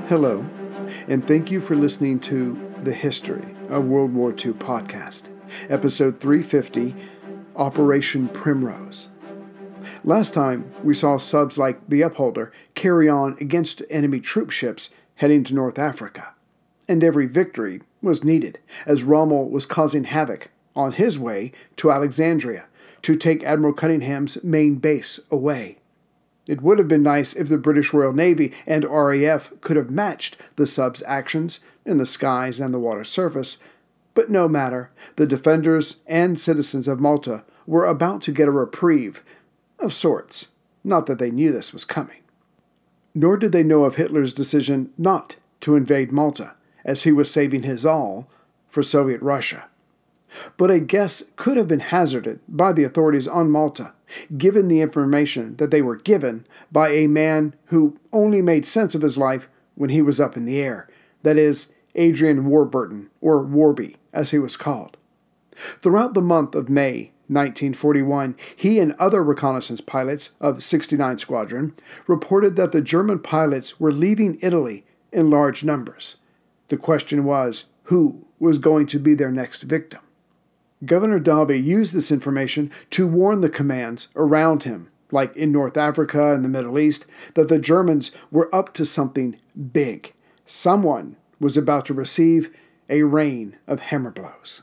Hello, and thank you for listening to the History of World War II podcast, episode 350, Operation Primrose. Last time, we saw subs like the Upholder carry on against enemy troop ships heading to North Africa, and every victory was needed, as Rommel was causing havoc on his way to Alexandria to take Admiral Cunningham's main base away. It would have been nice if the British Royal Navy and RAF could have matched the sub's actions in the skies and the water surface, but no matter, the defenders and citizens of Malta were about to get a reprieve, of sorts, not that they knew this was coming. Nor did they know of Hitler's decision not to invade Malta, as he was saving his all for Soviet Russia. But a guess could have been hazarded by the authorities on Malta, given the information that they were given by a man who only made sense of his life when he was up in the air, that is, Adrian Warburton, or Warby, as he was called. Throughout the month of May 1941, he and other reconnaissance pilots of 69 Squadron reported that the German pilots were leaving Italy in large numbers. The question was, who was going to be their next victim? Governor Dobby used this information to warn the commands around him, like in North Africa and the Middle East, that the Germans were up to something big. Someone was about to receive a rain of hammer blows.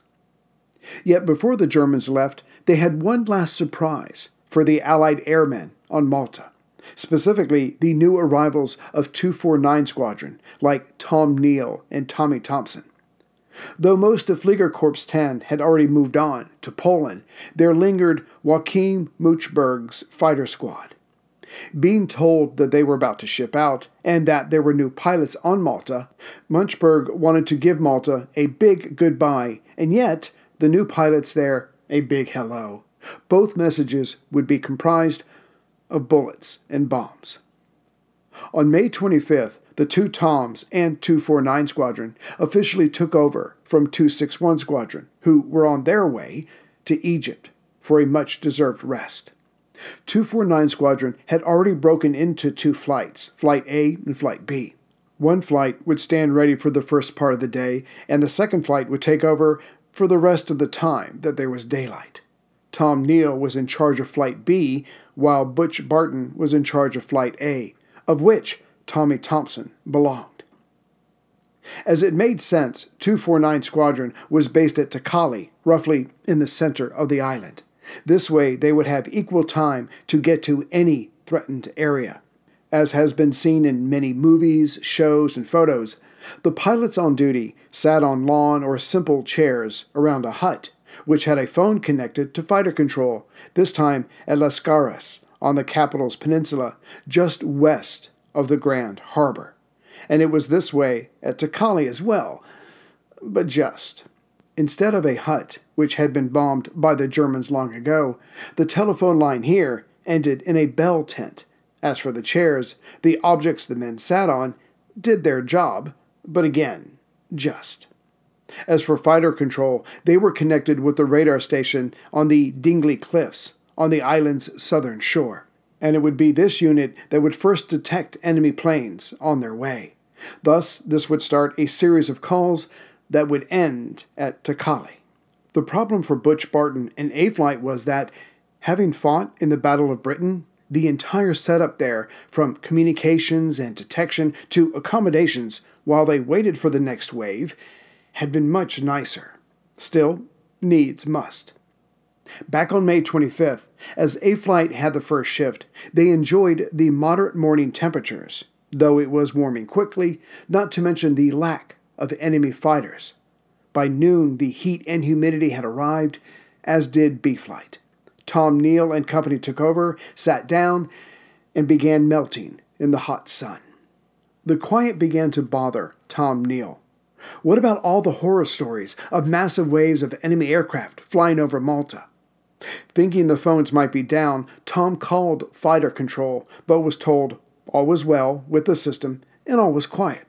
Yet before the Germans left, they had one last surprise for the Allied airmen on Malta, specifically the new arrivals of 249 Squadron, like Tom Neal and Tommy Thompson. Though most of Fliegerkorps 10 had already moved on to Poland, there lingered Joachim Muchberg's fighter squad. Being told that they were about to ship out and that there were new pilots on Malta, Muchberg wanted to give Malta a big goodbye, and yet the new pilots there a big hello. Both messages would be comprised of bullets and bombs. On May 25th, the 2 Toms and 249 Squadron officially took over from 261 Squadron, who were on their way to Egypt for a much-deserved rest. 249 Squadron had already broken into 2 flights, Flight A and Flight B. One flight would stand ready for the first part of the day, and the second flight would take over for the rest of the time that there was daylight. Tom Neal was in charge of Flight B, while Butch Barton was in charge of Flight A, of which Tommy Thompson belonged. As it made sense, 249 Squadron was based at Takali, roughly in the center of the island. This way, they would have equal time to get to any threatened area. As has been seen in many movies, shows, and photos, the pilots on duty sat on lawn or simple chairs around a hut, which had a phone connected to fighter control, this time at Las Caras, on the capital's peninsula, just west of the Grand Harbor. And it was this way at Takali as well, but just. Instead of a hut, which had been bombed by the Germans long ago, the telephone line here ended in a bell tent. As for the chairs, the objects the men sat on did their job, but again, just. As for fighter control, they were connected with the radar station on the Dingley Cliffs on the island's southern shore, and it would be this unit that would first detect enemy planes on their way. Thus, this would start a series of calls that would end at Takali. The problem for Butch Barton and A-Flight was that, having fought in the Battle of Britain, the entire setup there, from communications and detection to accommodations while they waited for the next wave, had been much nicer. Still, needs must. Back on May 25th, as A-Flight had the first shift, they enjoyed the moderate morning temperatures, though it was warming quickly, not to mention the lack of enemy fighters. By noon, the heat and humidity had arrived, as did B-Flight. Tom Neal and company took over, sat down, and began melting in the hot sun. The quiet began to bother Tom Neal. What about all the horror stories of massive waves of enemy aircraft flying over Malta? Thinking the phones might be down, Tom called fighter control, but was told all was well with the system and all was quiet.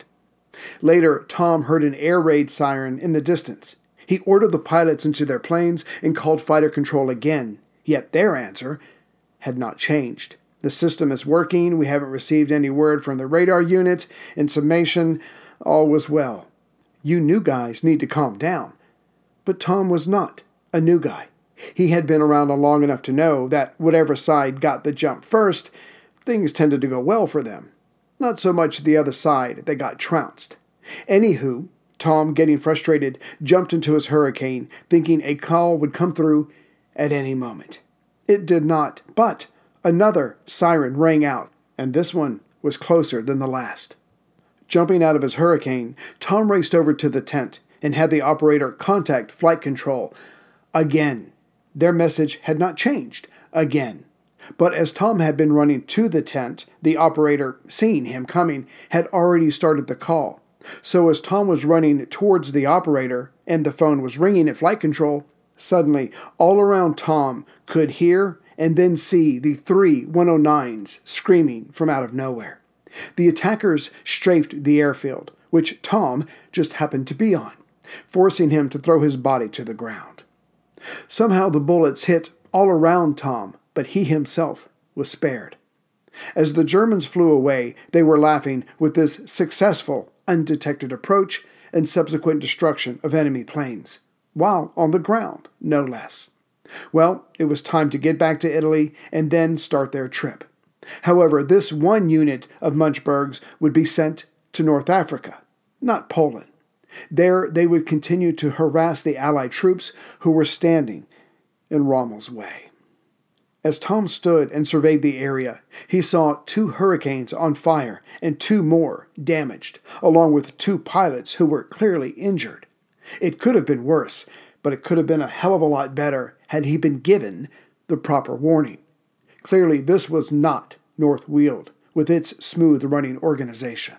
Later, Tom heard an air raid siren in the distance. He ordered the pilots into their planes and called fighter control again, yet their answer had not changed. The system is working. We haven't received any word from the radar unit. In summation, all was well. You new guys need to calm down. But Tom was not a new guy. He had been around long enough to know that whatever side got the jump first, things tended to go well for them. Not so much the other side that got trounced. Anywho, Tom, getting frustrated, jumped into his Hurricane, thinking a call would come through at any moment. It did not, but another siren rang out, and this one was closer than the last. Jumping out of his Hurricane, Tom raced over to the tent and had the operator contact flight control. Again. Their message had not changed. Again. But as Tom had been running to the tent, the operator, seeing him coming, had already started the call. So as Tom was running towards the operator, and the phone was ringing at flight control, suddenly, all around Tom could hear and then see the 3 109s screaming from out of nowhere. The attackers strafed the airfield, which Tom just happened to be on, forcing him to throw his body to the ground. Somehow the bullets hit all around Tom, but he himself was spared. As the Germans flew away, they were laughing with this successful, undetected approach and subsequent destruction of enemy planes, while on the ground, no less. Well, it was time to get back to Italy and then start their trip. However, this one unit of Munchbergs would be sent to North Africa, not Poland. There they would continue to harass the Allied troops who were standing in Rommel's way. As Tom stood and surveyed the area, he saw 2 Hurricanes on fire and 2 more damaged, along with 2 pilots who were clearly injured. It could have been worse, but it could have been a hell of a lot better had he been given the proper warning. Clearly, this was not North Weald, with its smooth-running organization.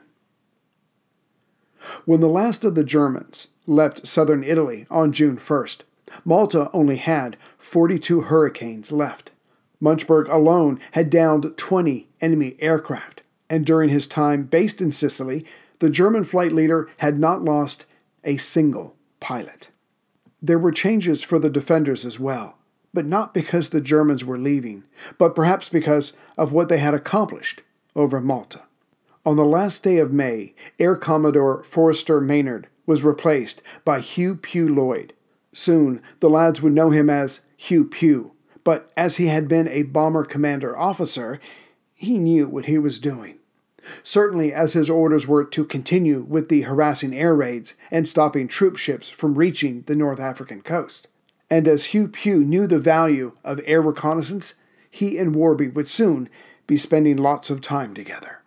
When the last of the Germans left southern Italy on June 1st, Malta only had 42 Hurricanes left. Munchberg alone had downed 20 enemy aircraft, and during his time based in Sicily, the German flight leader had not lost a single pilot. There were changes for the defenders as well, but not because the Germans were leaving, but perhaps because of what they had accomplished over Malta. On the last day of May, Air Commodore Forrester Maynard was replaced by Hugh Pugh Lloyd. Soon, the lads would know him as Hugh Pugh, but as he had been a bomber commander officer, he knew what he was doing. Certainly as his orders were to continue with the harassing air raids and stopping troop ships from reaching the North African coast. And as Hugh Pugh knew the value of air reconnaissance, he and Warby would soon be spending lots of time together.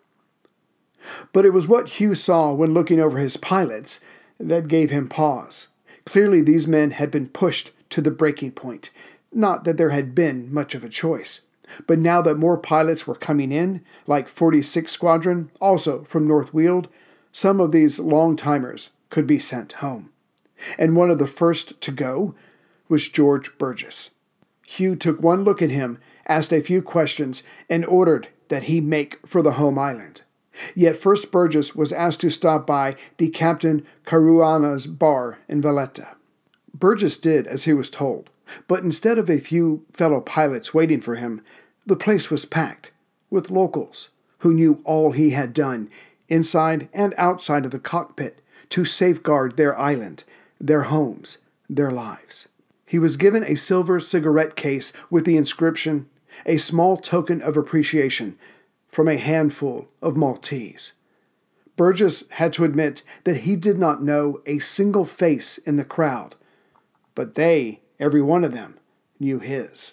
But it was what Hugh saw when looking over his pilots that gave him pause. Clearly these men had been pushed to the breaking point. Not that there had been much of a choice. But now that more pilots were coming in, like 46 Squadron, also from North Weald, some of these long-timers could be sent home. And one of the first to go was George Burgess. Hugh took one look at him, asked a few questions, and ordered that he make for the home island. Yet first Burgess was asked to stop by the Captain Caruana's bar in Valletta. Burgess did as he was told, but instead of a few fellow pilots waiting for him, the place was packed with locals who knew all he had done inside and outside of the cockpit to safeguard their island, their homes, their lives. He was given a silver cigarette case with the inscription, "A small token of appreciation from a handful of Maltese." Burgess had to admit that he did not know a single face in the crowd, but they, every one of them, knew his.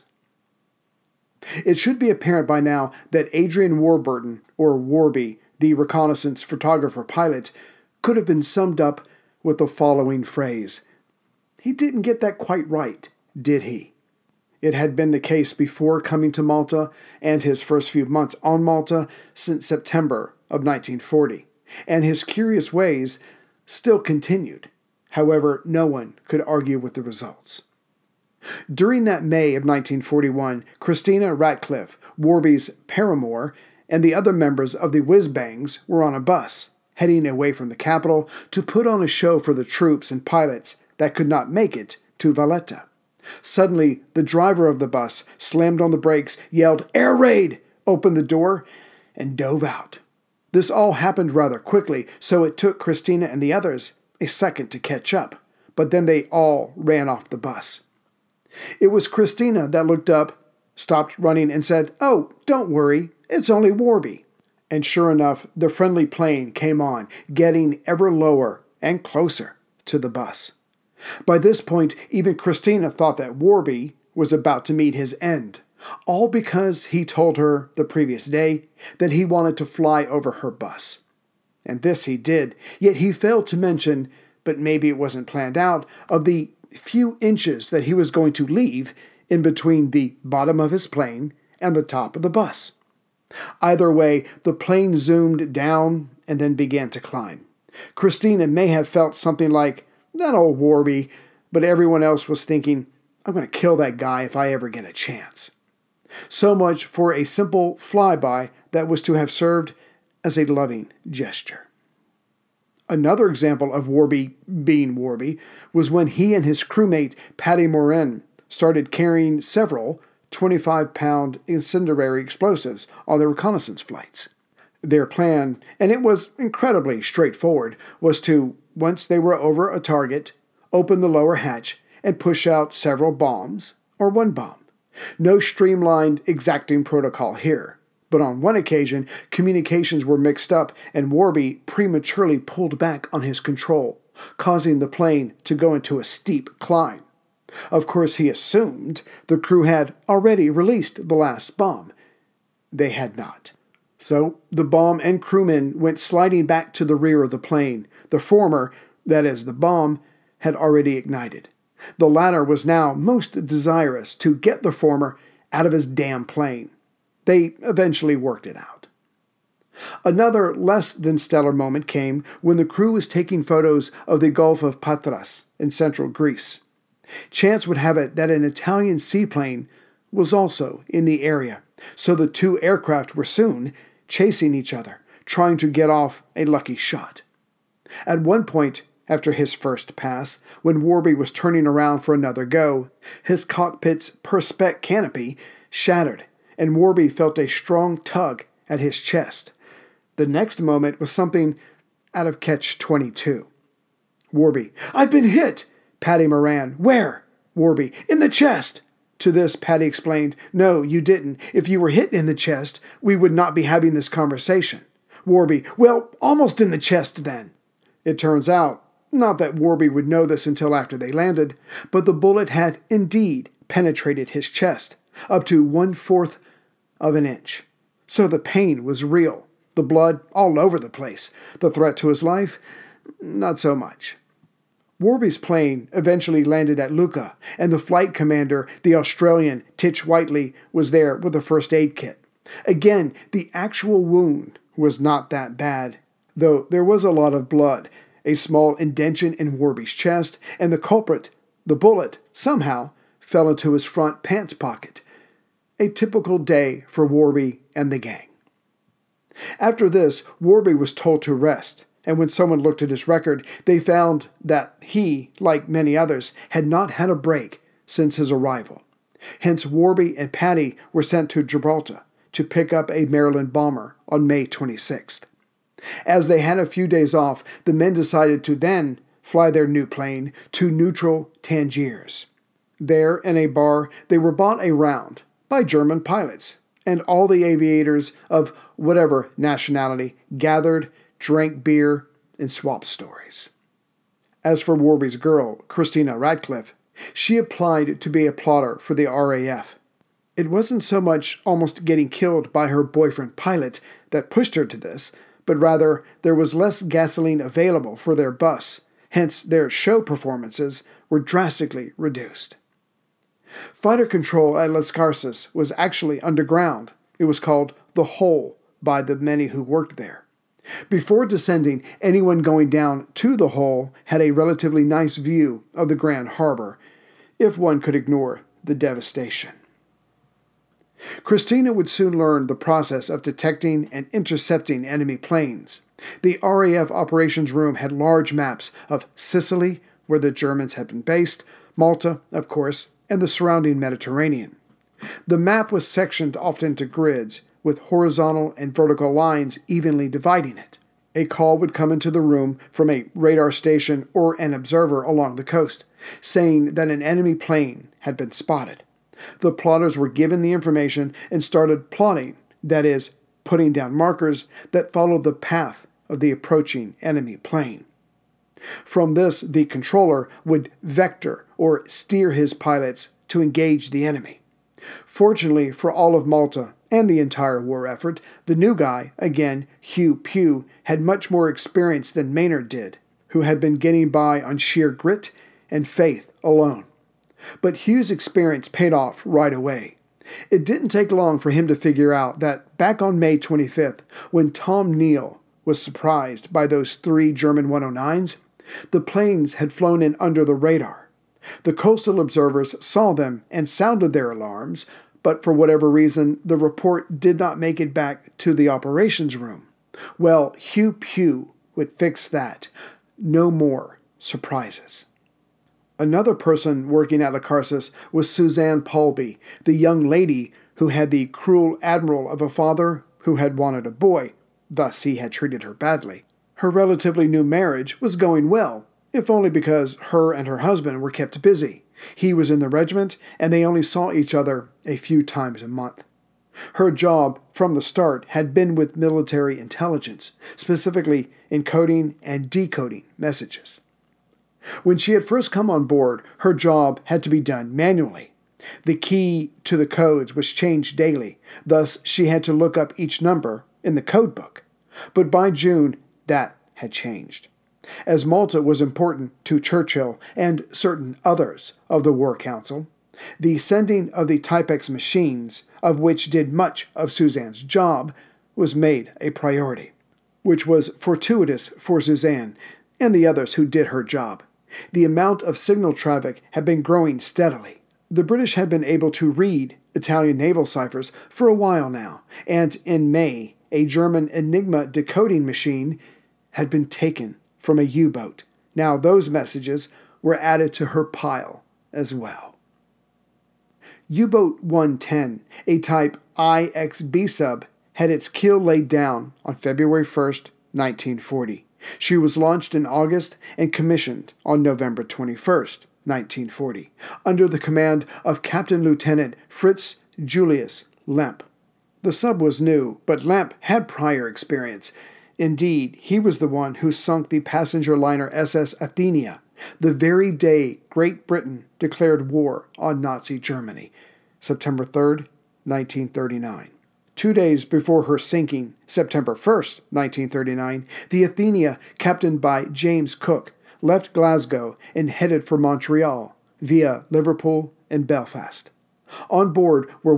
It should be apparent by now that Adrian Warburton, or Warby, the reconnaissance photographer pilot, could have been summed up with the following phrase: "He didn't get that quite right, did he?" It had been the case before coming to Malta and his first few months on Malta since September of 1940, and his curious ways still continued. However, no one could argue with the results. During that May of 1941, Christina Ratcliffe, Warby's paramour, and the other members of the Whiz-Bangs were on a bus, heading away from the capital to put on a show for the troops and pilots that could not make it to Valletta. Suddenly, the driver of the bus slammed on the brakes, yelled, "Air raid!" opened the door, and dove out. This all happened rather quickly, so it took Christina and the others a second to catch up, but then they all ran off the bus. It was Christina that looked up, stopped running, and said, "Oh, don't worry, it's only Warby." And sure enough, the friendly plane came on, getting ever lower and closer to the bus. By this point, even Christina thought that Warby was about to meet his end, all because he told her the previous day that he wanted to fly over her bus. And this he did, yet he failed to mention, but maybe it wasn't planned out, of the few inches that he was going to leave in between the bottom of his plane and the top of the bus. Either way, the plane zoomed down and then began to climb. Christina may have felt something like, "That old Warby," but everyone else was thinking, "I'm going to kill that guy if I ever get a chance." So much for a simple flyby that was to have served as a loving gesture. Another example of Warby being Warby was when he and his crewmate Patty Morin started carrying several 25-pound incendiary explosives on their reconnaissance flights. Their plan, and it was incredibly straightforward, was to, once they were over a target, open the lower hatch and push out several bombs or one bomb. No streamlined, exacting protocol here. But on one occasion, communications were mixed up and Warby prematurely pulled back on his control, causing the plane to go into a steep climb. Of course, he assumed the crew had already released the last bomb. They had not. So the bomb and crewmen went sliding back to the rear of the plane. The former, that is, the bomb, had already ignited. The latter was now most desirous to get the former out of his damn plane. They eventually worked it out. Another less than stellar moment came when the crew was taking photos of the Gulf of Patras in central Greece. Chance would have it that an Italian seaplane was also in the area, so the two aircraft were soon chasing each other, trying to get off a lucky shot. At one point, after his first pass, when Warby was turning around for another go, his cockpit's perspex canopy shattered, and Warby felt a strong tug at his chest. The next moment was something out of Catch-22. Warby: "I've been hit!" Patty Moran: "Where?" Warby: "In the chest." To this, Patty explained, "No, you didn't. If you were hit in the chest, we would not be having this conversation." Warby: "Well, almost in the chest then." It turns out, not that Warby would know this until after they landed, but the bullet had indeed penetrated his chest, up to 1/4 of an inch. So the pain was real, the blood all over the place. The threat to his life, not so much. Warby's plane eventually landed at Lucca, and the flight commander, the Australian Titch Whiteley, was there with a first aid kit. Again, the actual wound was not that bad, though there was a lot of blood, a small indentation in Warby's chest, and the culprit, the bullet, somehow fell into his front pants pocket. A typical day for Warby and the gang. After this, Warby was told to rest, and when someone looked at his record, they found that he, like many others, had not had a break since his arrival. Hence, Warby and Patty were sent to Gibraltar to pick up a Maryland bomber on May 26th. As they had a few days off, the men decided to then fly their new plane to neutral Tangiers. There, in a bar, they were bought a round by German pilots, and all the aviators of whatever nationality gathered, drank beer, and swapped stories. As for Warby's girl, Christina Radcliffe, she applied to be a plotter for the RAF. It wasn't so much almost getting killed by her boyfriend pilot that pushed her to this, but rather there was less gasoline available for their bus, hence their show performances were drastically reduced. Fighter control at Las Garces was actually underground. It was called the Hole by the many who worked there. Before descending, anyone going down to the Hole had a relatively nice view of the Grand Harbor, if one could ignore the devastation. Christina would soon learn the process of detecting and intercepting enemy planes. The RAF operations room had large maps of Sicily, where the Germans had been based, Malta, of course, and the surrounding Mediterranean. The map was sectioned off into grids, with horizontal and vertical lines evenly dividing it. A call would come into the room from a radar station or an observer along the coast, saying that an enemy plane had been spotted. The plotters were given the information and started plotting, that is, putting down markers that followed the path of the approaching enemy plane. From this, the controller would vector or steer his pilots to engage the enemy. Fortunately for all of Malta and the entire war effort, the new guy, again, Hugh Pugh, had much more experience than Maynard did, who had been getting by on sheer grit and faith alone. But Hugh's experience paid off right away. It didn't take long for him to figure out that back on May 25th, when Tom Neal was surprised by those 3 German 109s, the planes had flown in under the radar. The coastal observers saw them and sounded their alarms, but for whatever reason, the report did not make it back to the operations room. Well, Hugh Pugh would fix that. No more surprises. Another person working at Lacarsis was Suzanne Paulby, the young lady who had the cruel admiral of a father who had wanted a boy, thus he had treated her badly. Her relatively new marriage was going well, if only because her and her husband were kept busy. He was in the regiment, and they only saw each other a few times a month. Her job, from the start, had been with military intelligence, specifically encoding and decoding messages. When she had first come on board, her job had to be done manually. The key to the codes was changed daily, thus she had to look up each number in the code book. But by June, that had changed. As Malta was important to Churchill and certain others of the War Council, the sending of the Typex machines, of which did much of Suzanne's job, was made a priority, which was fortuitous for Suzanne and the others who did her job. The amount of signal traffic had been growing steadily. The British had been able to read Italian naval ciphers for a while now, and in May, a German Enigma decoding machine had been taken from a U-boat. Now those messages were added to her pile as well. U-boat 110, a type IXB sub, had its keel laid down on February 1st, 1940. She was launched in August and commissioned on November 21st, 1940, under the command of Captain Lieutenant Fritz Julius Lemp. The sub was new, but Lemp had prior experience. Indeed, he was the one who sunk the passenger liner SS Athenia, the very day Great Britain declared war on Nazi Germany, September 3rd, 1939. 2 days before her sinking, September 1st, 1939, the Athenia, captained by James Cook, left Glasgow and headed for Montreal via Liverpool and Belfast. On board were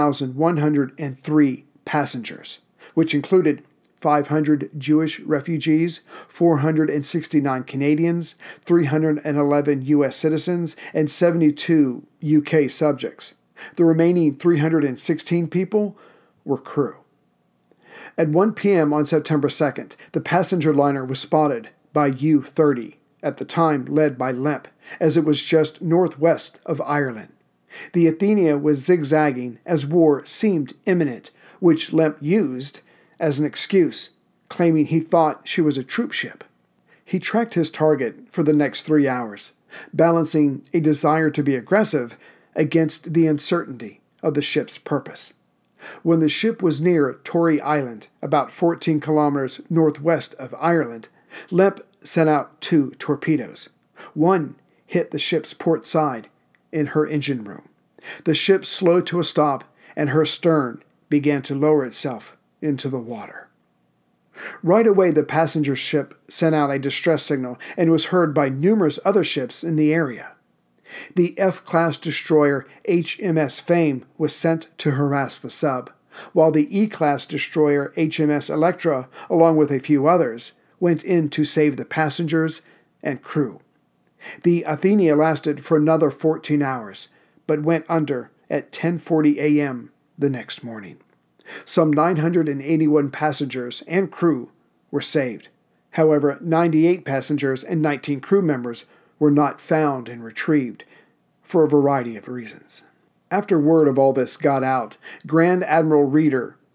1,103 passengers, which included 500 Jewish refugees, 469 Canadians, 311 U.S. citizens, and 72 UK subjects. The remaining 316 people were crew. At 1 p.m. on September 2nd, the passenger liner was spotted by U-30, at the time led by Lemp, as it was just northwest of Ireland. The Athenia was zigzagging as war seemed imminent, which Lemp used as an excuse, claiming he thought she was a troop ship. He tracked his target for the next 3 hours, balancing a desire to be aggressive against the uncertainty of the ship's purpose. When the ship was near Tory Island, about 14 kilometers northwest of Ireland, Lemp sent out 2 torpedoes. One hit the ship's port side in her engine room. The ship slowed to a stop, and her stern began to lower itself into the water. Right away, the passenger ship sent out a distress signal and was heard by numerous other ships in the area. The F-class destroyer HMS Fame was sent to harass the sub, while the E-class destroyer HMS Electra, along with a few others, went in to save the passengers and crew. The Athenia lasted for another 14 hours, but went under at 10:40 a.m. the next morning. Some 981 passengers and crew were saved. However, 98 passengers and 19 crew members were not found and retrieved for a variety of reasons. After word of all this got out, Grand Admiral Reeder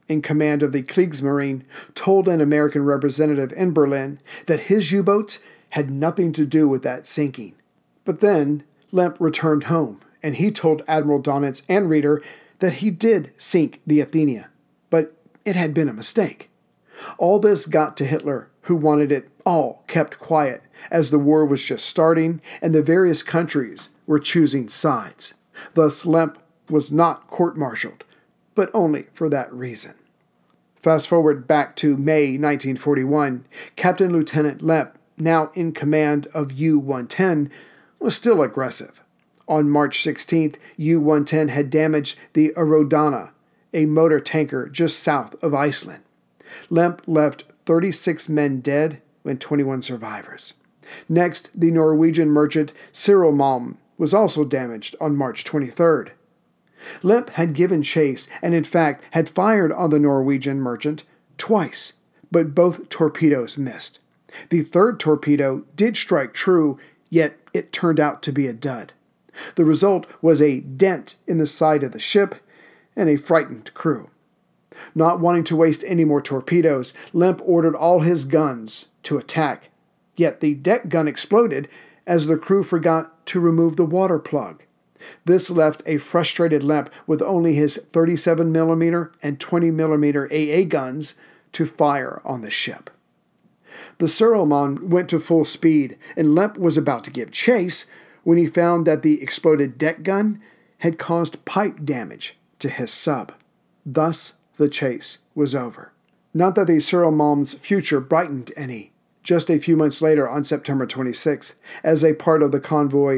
in command of the Kriegsmarine, told an American representative in Berlin that his U-boats had nothing to do with that sinking. But then Lemp returned home, and he told Admiral Donitz and Reeder that he did sink the Athenia, but it had been a mistake. All this got to Hitler, who wanted it all kept quiet, as the war was just starting and the various countries were choosing sides. Thus Lemp was not court-martialed, but only for that reason. Fast forward back to May 1941, Captain Lieutenant Lemp, now in command of U-110, was still aggressive. On March 16th, U-110 had damaged the Arodana, a motor tanker just south of Iceland. Lemp left 36 men dead and 21 survivors. Next, the Norwegian merchant Cyril Malm was also damaged on March 23rd. Lemp had given chase and in fact had fired on the Norwegian merchant twice, but both torpedoes missed. The third torpedo did strike true, yet it turned out to be a dud. The result was a dent in the side of the ship and a frightened crew. Not wanting to waste any more torpedoes, Lemp ordered all his guns to attack. Yet the deck gun exploded as the crew forgot to remove the water plug. This left a frustrated Lemp with only his 37mm and 20mm AA guns to fire on the ship. The Surelman went to full speed, and Lemp was about to give chase when he found that the exploded deck gun had caused pipe damage to his sub. Thus, the chase was over. Not that the Surelman's future brightened any. Just a few months later, on September 26th, as a part of the convoy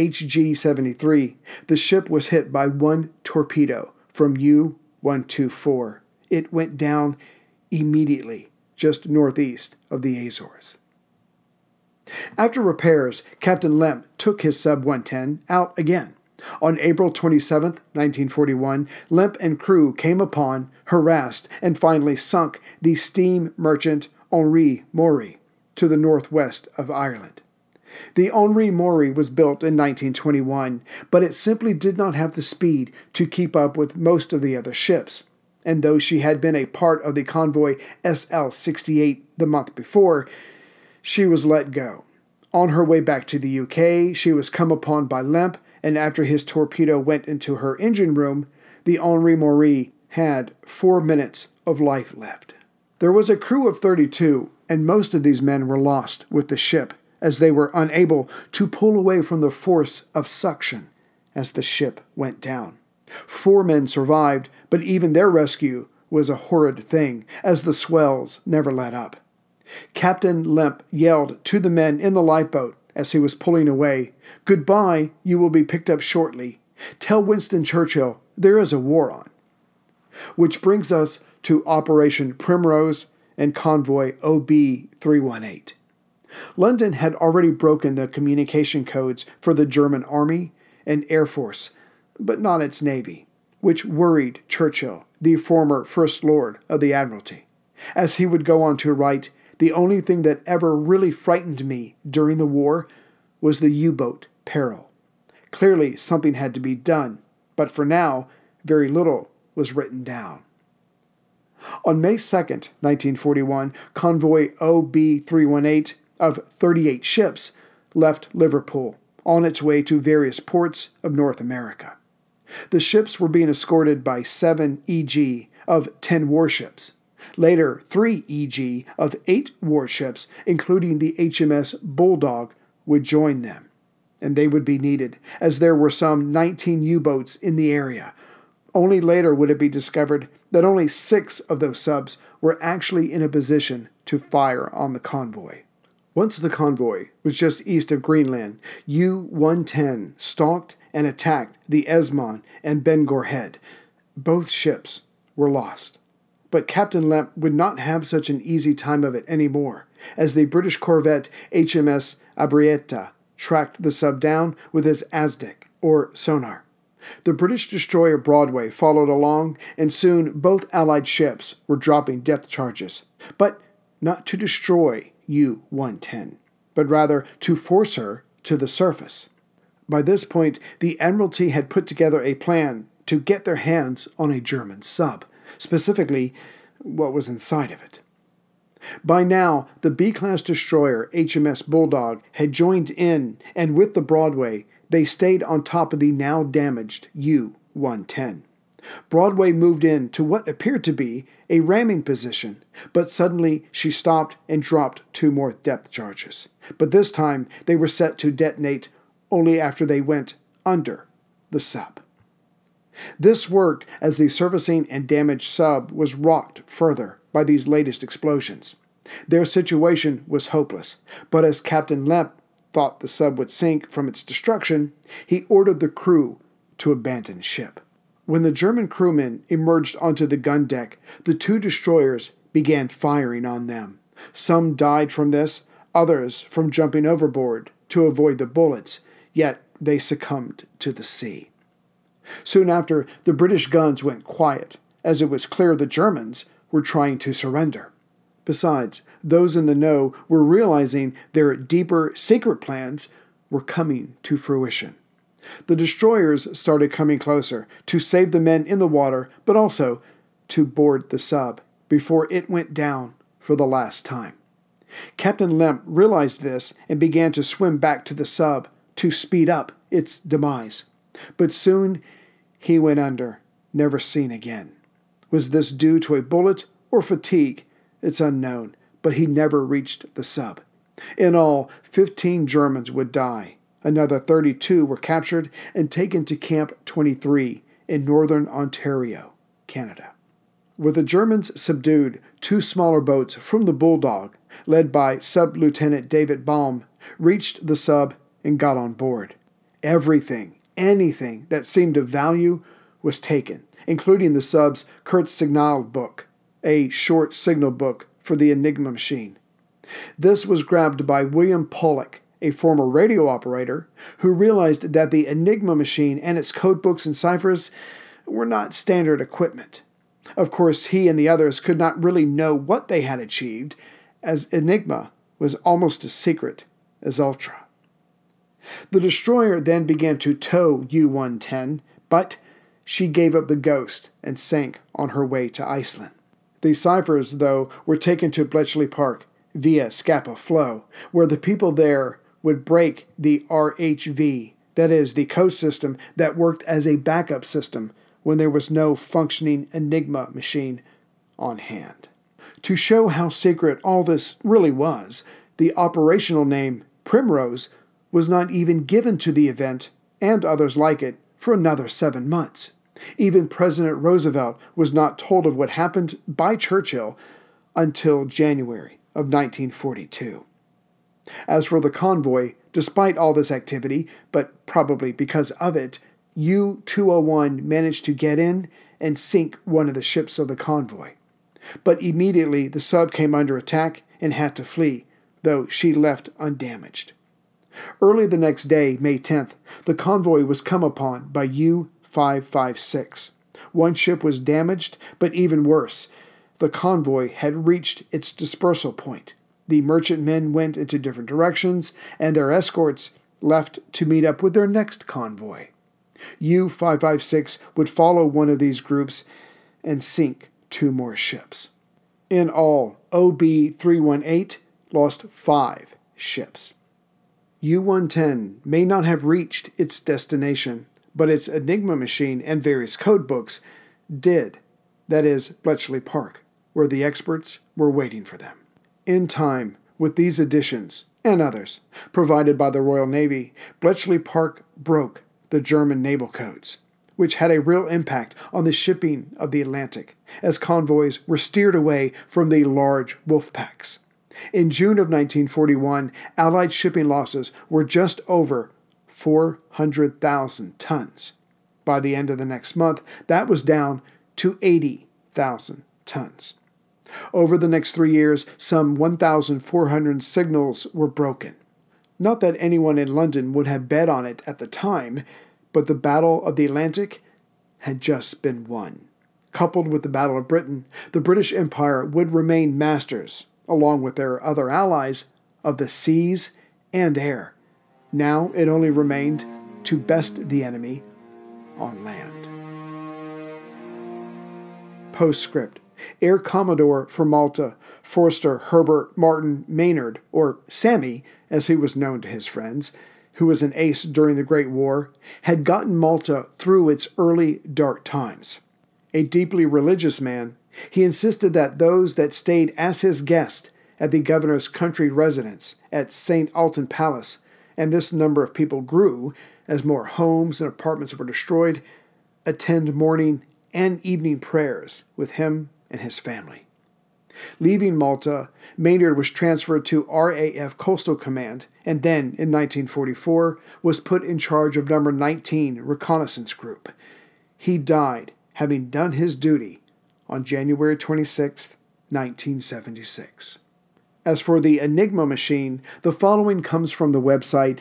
HG-73, the ship was hit by one torpedo from U-124. It went down immediately, just northeast of the Azores. After repairs, Captain Lemp took his sub-110 out again. On April 27, 1941, Lemp and crew came upon, harassed, and finally sunk the steam merchant Henri Maury to the northwest of Ireland. The Henri Maury was built in 1921, but it simply did not have the speed to keep up with most of the other ships. And though she had been a part of the convoy SL-68 the month before, she was let go. On her way back to the UK, she was come upon by Lemp, and after his torpedo went into her engine room, the Henri Maury had 4 minutes of life left. There was a crew of 32, and most of these men were lost with the ship, as they were unable to pull away from the force of suction as the ship went down. 4 men survived, but even their rescue was a horrid thing, as the swells never let up. Captain Lemp yelled to the men in the lifeboat as he was pulling away, "Goodbye, you will be picked up shortly. Tell Winston Churchill there is a war on." Which brings us to Operation Primrose and Convoy OB-318. London had already broken the communication codes for the German Army and Air Force, but not its Navy, which worried Churchill, the former First Lord of the Admiralty. As he would go on to write, "The only thing that ever really frightened me during the war was the U-boat peril. Clearly something had to be done, but for now, very little was written down." On May 2nd, 1941, Convoy OB-318 of 38 ships left Liverpool on its way to various ports of North America. The ships were being escorted by 7 EG of 10 warships. Later, 3 EG of 8 warships, including the HMS Bulldog, would join them. And they would be needed, as there were some 19 U-boats in the area. Only later would it be discovered that only 6 of those subs were actually in a position to fire on the convoy. Once the convoy was just east of Greenland, U-110 stalked and attacked the Esmond and Bangor Head. Both ships were lost. But Captain Lemp would not have such an easy time of it anymore, as the British corvette HMS Abrieta tracked the sub down with his ASDIC, or sonar. The British destroyer Broadway followed along, and soon both Allied ships were dropping depth charges, but not to destroy U-110, but rather to force her to the surface. By this point, the Admiralty had put together a plan to get their hands on a German sub, specifically what was inside of it. By now, the B-class destroyer HMS Bulldog had joined in, and with the Broadway, they stayed on top of the now damaged U-110. Broadway moved in to what appeared to be a ramming position, but suddenly she stopped and dropped 2 more depth charges. But this time, they were set to detonate only after they went under the sub. This worked as the servicing and damaged sub was rocked further by these latest explosions. Their situation was hopeless, but as Captain Lemp thought the sub would sink from its destruction, he ordered the crew to abandon ship. When the German crewmen emerged onto the gun deck, the 2 destroyers began firing on them. Some died from this, others from jumping overboard to avoid the bullets, yet they succumbed to the sea. Soon after, the British guns went quiet, as it was clear the Germans were trying to surrender. Besides, those in the know were realizing their deeper, secret plans were coming to fruition. The destroyers started coming closer to save the men in the water, but also to board the sub before it went down for the last time. Captain Lemp realized this and began to swim back to the sub to speed up its demise. But soon he went under, never seen again. Was this due to a bullet or fatigue? It's unknown, but he never reached the sub. In all, 15 Germans would die. Another 32 were captured and taken to Camp 23 in northern Ontario, Canada. With the Germans subdued, 2 smaller boats from the Bulldog, led by Sub-Lieutenant David Baum, reached the sub and got on board. Anything that seemed of value was taken, including the sub's Kurzsignal book, a short signal book for the Enigma machine. This was grabbed by William Pollock, a former radio operator, who realized that the Enigma machine and its codebooks and ciphers were not standard equipment. Of course, he and the others could not really know what they had achieved, as Enigma was almost as secret as Ultra. The destroyer then began to tow U-110, but she gave up the ghost and sank on her way to Iceland. The ciphers, though, were taken to Bletchley Park via Scapa Flow, where the people there would break the RHV, that is, the code system that worked as a backup system when there was no functioning Enigma machine on hand. To show how secret all this really was, the operational name Primrose was not even given to the event, and others like it, for another 7 months. Even President Roosevelt was not told of what happened by Churchill until January of 1942. As for the convoy, despite all this activity, but probably because of it, U-201 managed to get in and sink one of the ships of the convoy. But immediately the sub came under attack and had to flee, though she left undamaged. Early the next day, May 10th, the convoy was come upon by U-556. One ship was damaged, but even worse, the convoy had reached its dispersal point. The merchantmen went into different directions, and their escorts left to meet up with their next convoy. U-556 would follow one of these groups and sink 2 more ships. In all, OB-318 lost 5 ships. U-110 may not have reached its destination, but its Enigma machine and various codebooks did, that is, Bletchley Park, where the experts were waiting for them. In time, with these additions, and others, provided by the Royal Navy, Bletchley Park broke the German naval codes, which had a real impact on the shipping of the Atlantic, as convoys were steered away from the large wolf packs. In June of 1941, Allied shipping losses were just over 400,000 tons. By the end of the next month, that was down to 80,000 tons. Over the next 3 years, some 1,400 signals were broken. Not that anyone in London would have bet on it at the time, but the Battle of the Atlantic had just been won. Coupled with the Battle of Britain, the British Empire would remain masters, along with their other allies, of the seas and air. Now it only remained to best the enemy on land. Postscript. Air Commodore for Malta, Forster Herbert Martin Maynard, or Sammy, as he was known to his friends, who was an ace during the Great War, had gotten Malta through its early dark times. A deeply religious man, he insisted that those that stayed as his guest at the governor's country residence at St. Alton Palace, and this number of people grew as more homes and apartments were destroyed, attend morning and evening prayers with him and his family. Leaving Malta, Maynard was transferred to RAF Coastal Command and then, in 1944, was put in charge of No. 19 Reconnaissance Group. He died, having done his duty, on January 26, 1976. As for the Enigma machine, the following comes from the website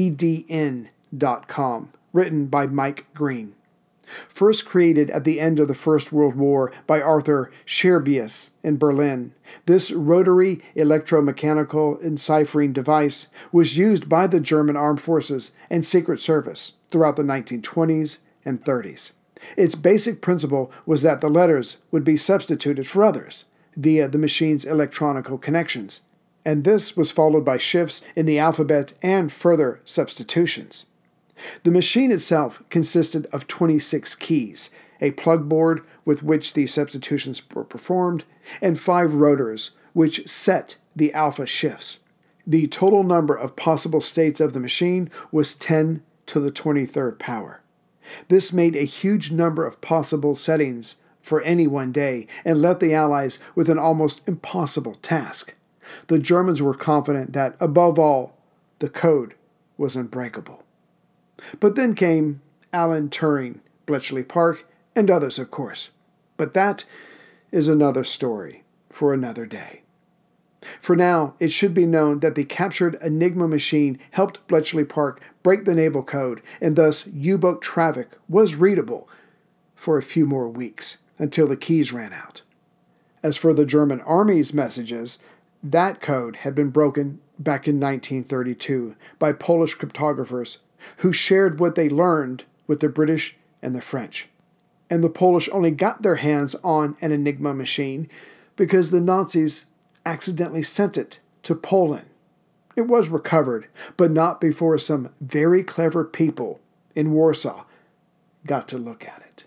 edn.com, written by Mike Green. First created at the end of the First World War by Arthur Scherbius in Berlin, this rotary electromechanical enciphering device was used by the German Armed Forces and Secret Service throughout the 1920s and 30s. Its basic principle was that the letters would be substituted for others via the machine's electronical connections, and this was followed by shifts in the alphabet and further substitutions. The machine itself consisted of 26 keys, a plug board with which the substitutions were performed, and 5 rotors, which set the alpha shifts. The total number of possible states of the machine was 10 to the 23rd power. This made a huge number of possible settings for any one day and left the Allies with an almost impossible task. The Germans were confident that, above all, the code was unbreakable. But then came Alan Turing, Bletchley Park, and others, of course. But that is another story for another day. For now, it should be known that the captured Enigma machine helped Bletchley Park break the naval code, and thus U-boat traffic was readable for a few more weeks until the keys ran out. As for the German Army's messages, that code had been broken back in 1932 by Polish cryptographers who shared what they learned with the British and the French. And the Polish only got their hands on an Enigma machine because the Nazis accidentally sent it to Poland. It was recovered, but not before some very clever people in Warsaw got to look at it.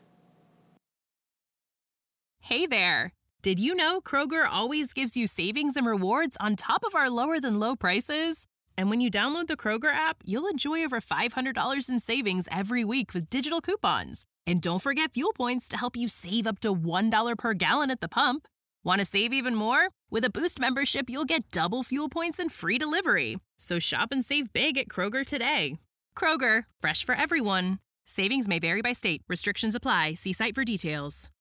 Hey there! Did you know Kroger always gives you savings and rewards on top of our lower-than-low prices? And when you download the Kroger app, you'll enjoy over $500 in savings every week with digital coupons. And don't forget fuel points to help you save up to $1 per gallon at the pump. Want to save even more? With a Boost membership, you'll get double fuel points and free delivery. So shop and save big at Kroger today. Kroger, fresh for everyone. Savings may vary by state. Restrictions apply. See site for details.